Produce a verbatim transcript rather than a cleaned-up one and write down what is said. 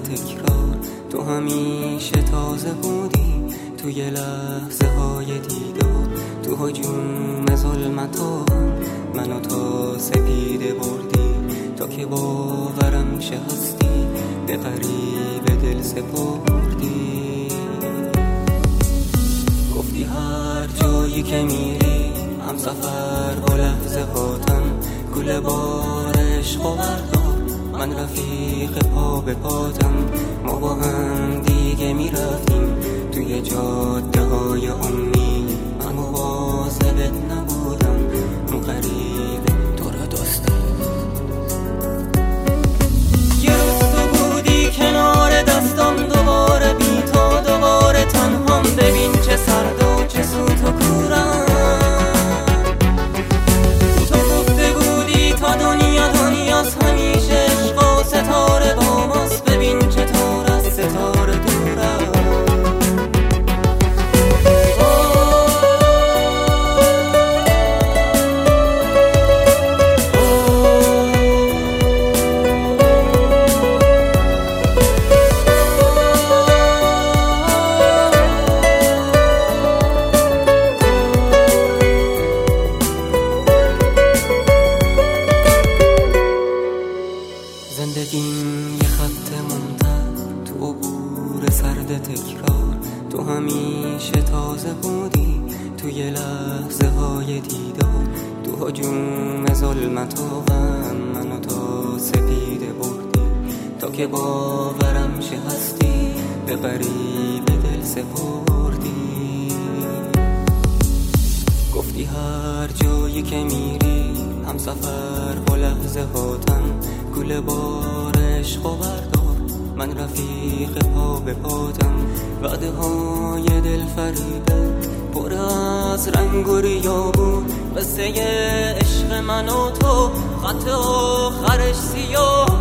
تکرار، تو همیشه تازه بودی توی لحظه های دیدار، تو هجوم ظلمتا منو تا سپیده بردی، تا که باورم شه هستی به غریب دل سپردی. گفتی هر جایی که میری هم سفر با لحظه هاتم، گل بار عشق و بردار من رفیق پا به پاتم. ما با هم دیگه میرفتیم توی جاده های امید، من مواظبت نبودم اون غریب تو را داشتم. یه روز تو بودی کنار دستم، دوباره بی تو دوباره تنهام، ببین چه سرد و چه سوت و کورم. تو گفته بودی تا دنیا دنیاست، همیشه عشق و ستاره با ماست، ببین چطور از ستاره دورم. زندگیم یه خط منتر تو عبور سرد تکرار، تو همیشه تازه بودی توی لحظه های دیدار، تو هجوم ظلمت و غم منو تا سپیده بردی، تا که باورم شه هستی به غریب دل سپردی. گفتی هر جایی که میری هم سفر با لحظه هاتم، گل بار عشق و بردار من رفیق پا به پاتم. وعده های دل فریبه پر از رنگ و ریا بود، قصه عشق من و تو خط آخرش سیاه